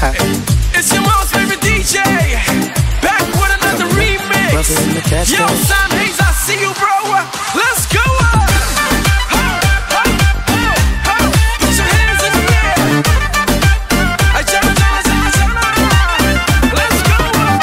It's your mom's favorite DJ, back with another remix. Yo, Sam Hayes, I see you, bro. Let's go. Put your hands in the air. Let's go.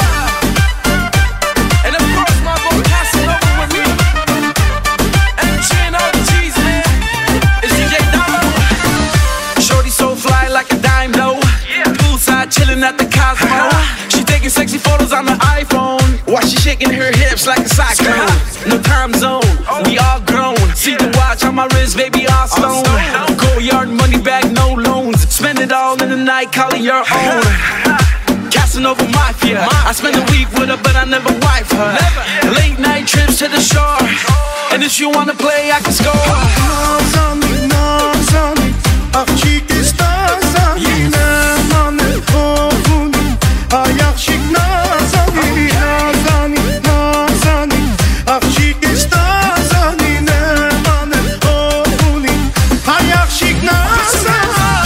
And of course, my boy passing over with me. MG and all the G's, man. It's DJ Damo. Shorty so fly like a dime, though. Poolside chilling at the Cosmo. She taking sexy photos on the iPhone while she shaking her hips like a cyclone. No time zone, we all grown. See the watch on my wrist, baby, all stone. Go yard, money back, no loans. Spend it all in the night, call it your own. Casanova Mafia. I spend a week with her, but I never wife her. Late night trips to the shore. And if you wanna play, I can score. Nazani, Nazani, achik istazani, nemane tovuni, ayakshik Nazani, Nazani, Nazani, achik istazani, nemane tovuni, ayakshik Nazani.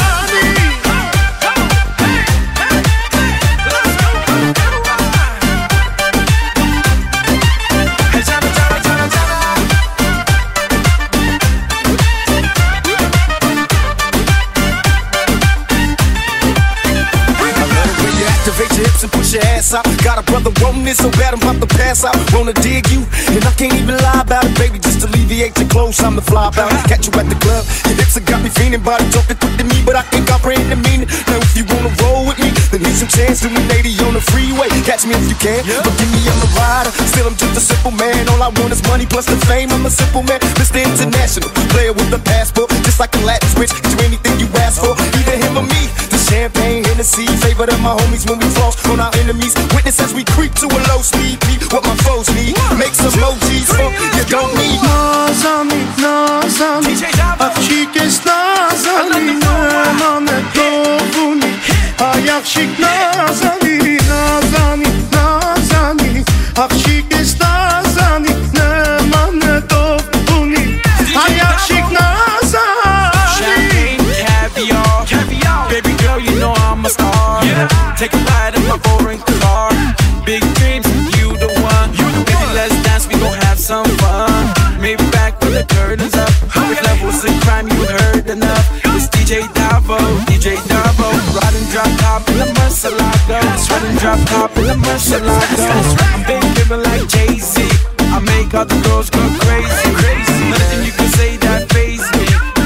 And push your ass out. Got a brother wanting it so bad I'm about to pass out. Wanna dig you, and I can't even lie about it, baby. Just alleviate your clothes, I'm the fly about it. Catch you at the club, your hips have got me feeling. Body talking quick to me, but I can't comprehend the meaning. Now if you wanna roll with me, then here's some chance to me, lady, on the freeway. Catch me if you can, but give me on the rider. Still I'm just a simple man, all I want is money plus the fame. I'm a simple man, Mr. International, player with a passport. Just like a Latin switch, do anything you ask for, either him or me. The champagne, Hennessy, favorite of my homies when we floss on our enemies. Witness as we creep to a low speed, beat what my foes need. Make some emojis for you don't need. Nazani, Nazani, achik istazani, nemane tovuni, ayakshik Nazani, Nazani, Nazani, achik istazani, nemane tovuni, ayakshik Nazani. Champagne, caviar, baby girl, you know I'm a star. Take a ride in my foreign car. Big dreams, you the one. Baby, let's dance, we gon' have some fun. Maybe back when the curtains up. With levels of crime, you heard enough. It's DJ Davo, DJ Davo. Ride and drop top in the Murcielago. Ride and drop top in the Murcielago. I'm big giving like Jay-Z. I make all the girls go crazy. Nothing you can say that faze me.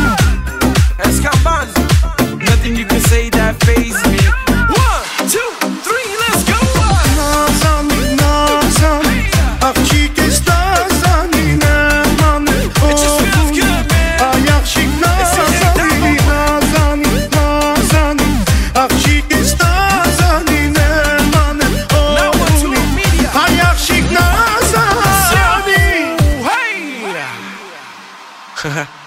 Let's come on. Nothing you can say that faze me. 1, 2, 3, let's go. Nazani, Nazani, achik istazani, nemane tovuni, ayakshik Nazani, Nazani, Nazani, achik istazani, nemane tovuni, ayakshik Nazani. Hey!